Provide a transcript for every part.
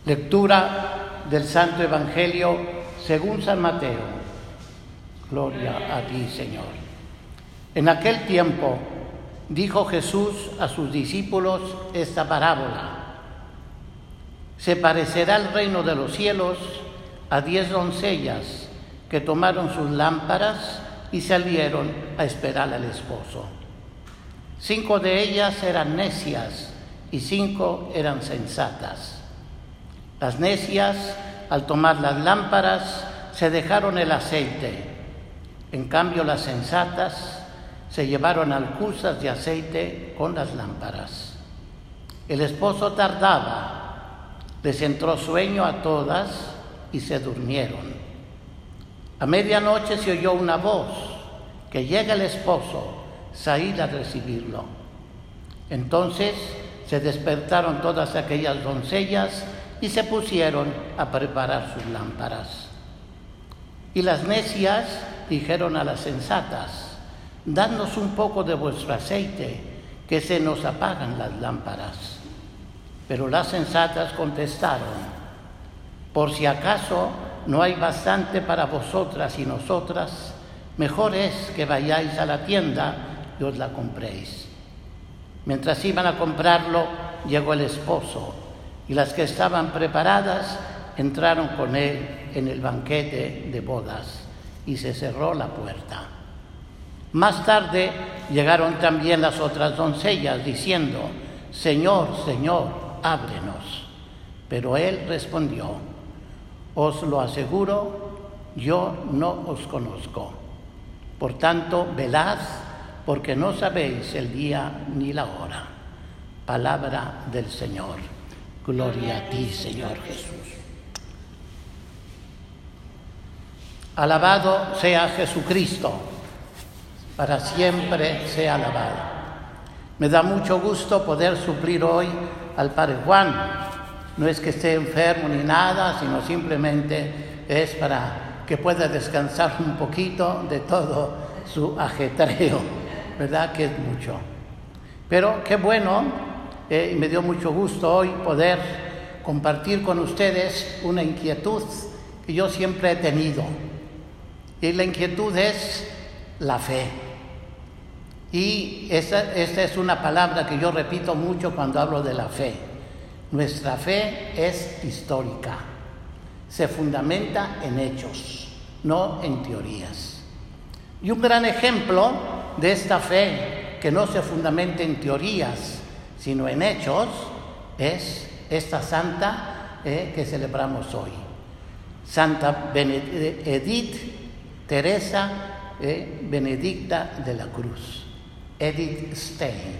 Lectura del Santo Evangelio según San Mateo. Gloria a ti, Señor. En aquel tiempo dijo Jesús a sus discípulos esta parábola: se parecerá el reino de los cielos a 10 doncellas que tomaron sus lámparas y salieron a esperar al esposo. 5 de ellas eran necias y 5 eran sensatas. Las necias, al tomar las lámparas, se dejaron el aceite. En cambio, las sensatas se llevaron alcuzas de aceite con las lámparas. El esposo tardaba, les entró sueño a todas y se durmieron. A medianoche se oyó una voz: que llega el esposo, salid a recibirlo. Entonces se despertaron todas aquellas doncellas y se pusieron a preparar sus lámparas. Y las necias dijeron a las sensatas: dadnos un poco de vuestro aceite, que se nos apagan las lámparas. Pero las sensatas contestaron: por si acaso no hay bastante para vosotras y nosotras, mejor es que vayáis a la tienda y os la compréis. Mientras iban a comprarlo, llegó el esposo, y las que estaban preparadas entraron con él en el banquete de bodas, y se cerró la puerta. Más tarde llegaron también las otras doncellas, diciendo: Señor, Señor, ábrenos. Pero él respondió: os lo aseguro, yo no os conozco. Por tanto, velad, porque no sabéis el día ni la hora. Palabra del Señor. Gloria a ti, Señor Jesús. Alabado sea Jesucristo, para siempre sea alabado. Me da mucho gusto poder suplir hoy al Padre Juan. No es que esté enfermo ni nada, sino simplemente es para que pueda descansar un poquito de todo su ajetreo, ¿verdad? Que es mucho. Pero qué bueno. Me dio mucho gusto hoy poder compartir con ustedes una inquietud que yo siempre he tenido. Y la inquietud es la fe. Y esta es una palabra que yo repito mucho cuando hablo de la fe. Nuestra fe es histórica. Se fundamenta en hechos, no en teorías. Y un gran ejemplo de esta fe que no se fundamenta en teorías, sino en hechos, es esta santa que celebramos hoy. Santa Edith Teresa Benedicta de la Cruz, Edith Stein.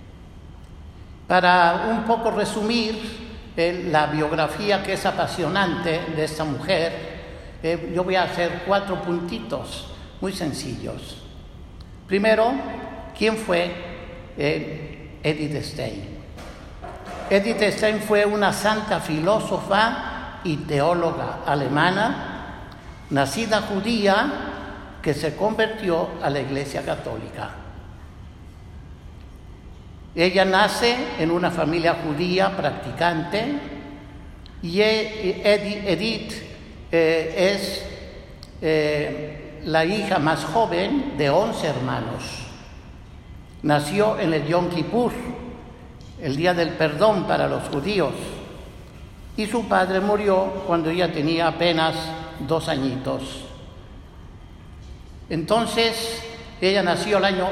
Para un poco resumir la biografía, que es apasionante, de esta mujer, yo voy a hacer 4 puntitos muy sencillos. Primero, ¿quién fue Edith Stein? Edith Stein fue una santa filósofa y teóloga alemana, nacida judía, que se convirtió a la Iglesia Católica. Ella nace en una familia judía practicante y Edith es la hija más joven de 11 hermanos. Nació en el Yom Kippur, el día del perdón para los judíos, y su padre murió cuando ella tenía apenas 2 añitos. Entonces, ella nació el año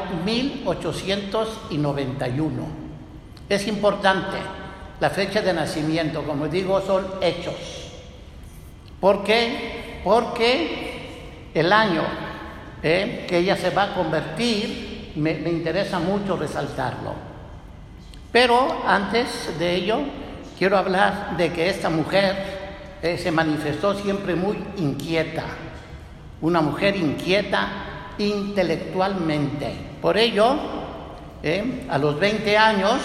1891. Es importante la fecha de nacimiento, como digo, son hechos. ¿Por qué? Porque el año que ella se va a convertir, me interesa mucho resaltarlo. Pero antes de ello, quiero hablar de que esta mujer se manifestó siempre muy inquieta, una mujer inquieta intelectualmente. Por ello, a los 20 años,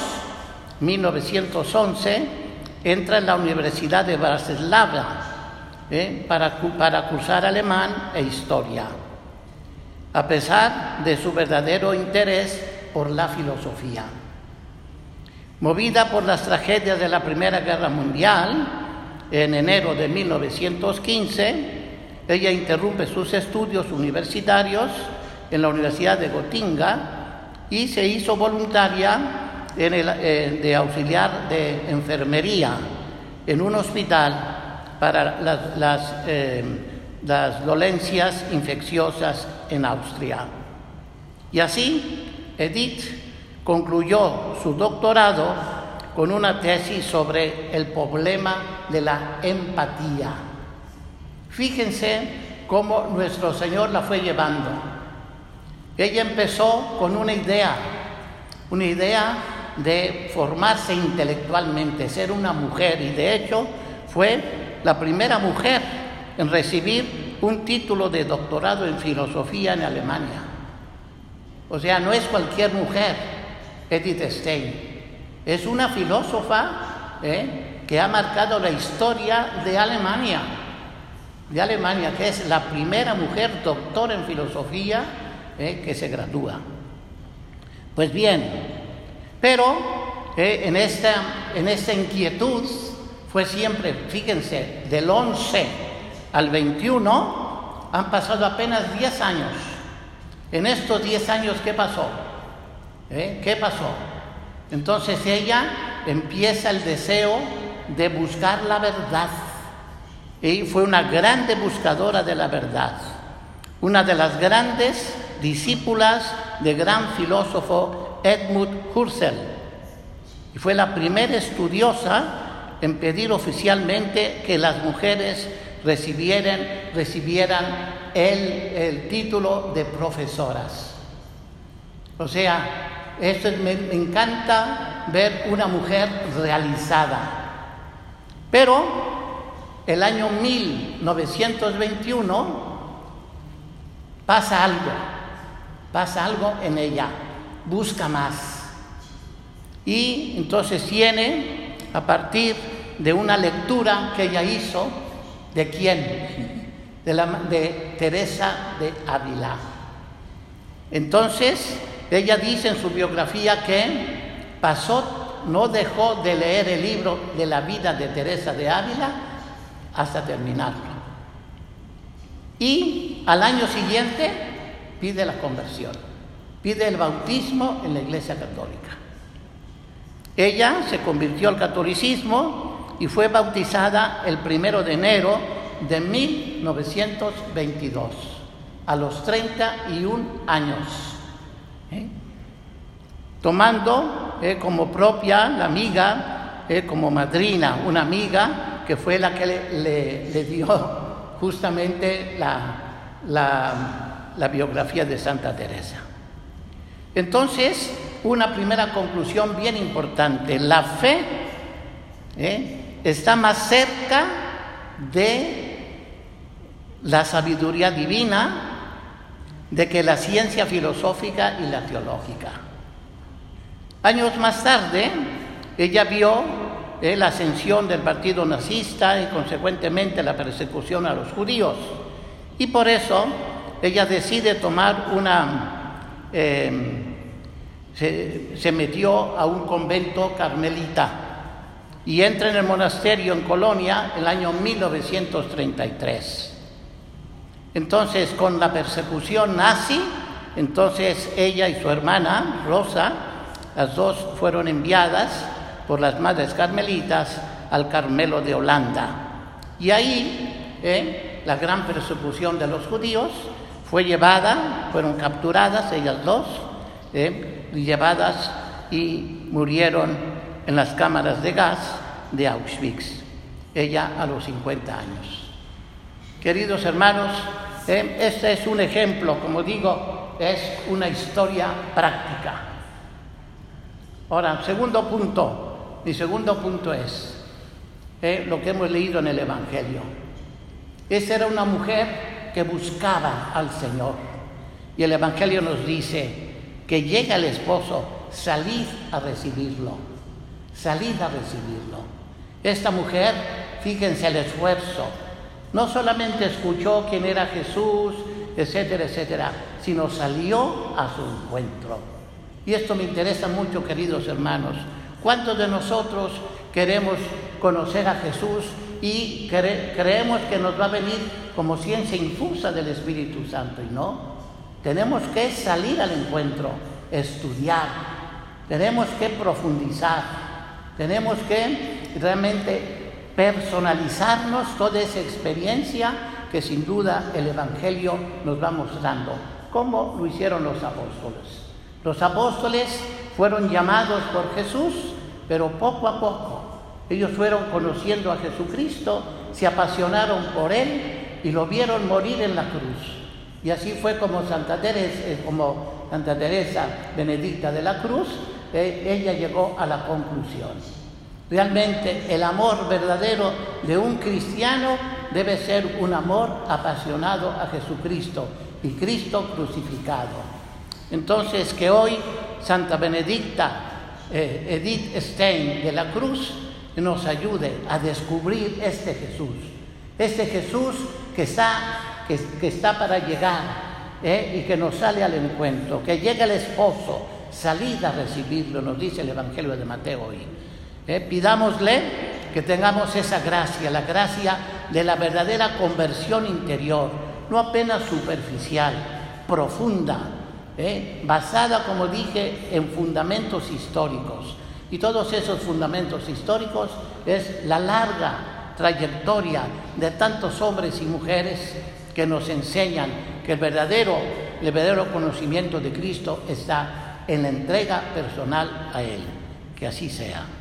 1911, entra en la Universidad de Bratislava para cursar alemán e historia, a pesar de su verdadero interés por la filosofía. Movida por las tragedias de la Primera Guerra Mundial, en enero de 1915, ella interrumpe sus estudios universitarios en la Universidad de Gotinga y se hizo voluntaria de auxiliar de enfermería en un hospital para las dolencias infecciosas en Austria. Y así, Edith concluyó su doctorado con una tesis sobre el problema de la empatía. Fíjense cómo nuestro Señor la fue llevando. Ella empezó con una idea de formarse intelectualmente, ser una mujer, y de hecho fue la primera mujer en recibir un título de doctorado en filosofía en Alemania. O sea, no es cualquier mujer, Edith Stein. Es una filósofa que ha marcado la historia de Alemania, que es la primera mujer doctora en filosofía que se gradúa. Pues bien, pero en esta inquietud fue siempre, fíjense, del 11 al 21 han pasado apenas 10 años. En estos 10 años, ¿qué pasó? ¿Qué pasó? Entonces ella empieza el deseo de buscar la verdad. Y fue una grande buscadora de la verdad. Una de las grandes discípulas del gran filósofo Edmund Husserl. Y fue la primera estudiosa en pedir oficialmente que las mujeres recibieran el título de profesoras. O sea, me encanta ver una mujer realizada. Pero el año 1921 pasa algo en ella, busca más. Y entonces tiene, a partir de una lectura que ella hizo, ¿de quién? De Teresa de Ávila. Entonces, ella dice en su biografía que no dejó de leer el libro de la vida de Teresa de Ávila hasta terminarlo. Y al año siguiente pide la conversión, pide el bautismo en la Iglesia Católica. Ella se convirtió al catolicismo y fue bautizada el 1 de enero de 1922, a los 31 años, tomando como propia la amiga, como madrina, una amiga que fue la que le dio justamente la biografía de Santa Teresa. Entonces, una primera conclusión bien importante: la fe está más cerca de la sabiduría divina de que la ciencia filosófica y la teológica. Años más tarde, ella vio la ascensión del partido nazista y consecuentemente la persecución a los judíos, y por eso ella decide tomar se metió a un convento carmelita y entra en el monasterio en Colonia el año 1933. Entonces, con la persecución nazi, entonces ella y su hermana Rosa, las dos fueron enviadas por las madres carmelitas al Carmelo de Holanda. Y ahí la gran persecución de los judíos fueron capturadas ellas dos, llevadas y murieron en las cámaras de gas de Auschwitz, ella a los 50 años. Queridos hermanos, este es un ejemplo, como digo, es una historia práctica. Ahora, mi segundo punto es lo que hemos leído en el Evangelio. Esa era una mujer que buscaba al Señor. Y el Evangelio nos dice que llega el esposo, salid a recibirlo. Salid a recibirlo. Esta mujer, fíjense el esfuerzo. No solamente escuchó quién era Jesús, etcétera, etcétera, sino salió a su encuentro. Y esto me interesa mucho, queridos hermanos. ¿Cuántos de nosotros queremos conocer a Jesús y creemos que nos va a venir como ciencia infusa del Espíritu Santo, y no. Tenemos que salir al encuentro, estudiar, tenemos que profundizar, tenemos que realmente personalizarnos toda esa experiencia que sin duda el Evangelio nos va mostrando, como lo hicieron los apóstoles. Los apóstoles fueron llamados por Jesús, pero poco a poco ellos fueron conociendo a Jesucristo, se apasionaron por Él y lo vieron morir en la cruz. Y así fue como Santa Teresa Benedicta de la Cruz, ella llegó a la conclusión. Realmente el amor verdadero de un cristiano debe ser un amor apasionado a Jesucristo y Cristo crucificado. Entonces, que hoy Santa Benedicta Edith Stein de la Cruz nos ayude a descubrir este Jesús que está para llegar, y que nos sale al encuentro, que llega el esposo, salid a recibirlo, nos dice el Evangelio de Mateo hoy. Pidámosle que tengamos esa gracia, la gracia de la verdadera conversión interior, no apenas superficial, profunda, basada, como dije, en fundamentos históricos. Y todos esos fundamentos históricos es la larga trayectoria de tantos hombres y mujeres que nos enseñan que el verdadero conocimiento de Cristo está en la entrega personal a Él. Que así sea.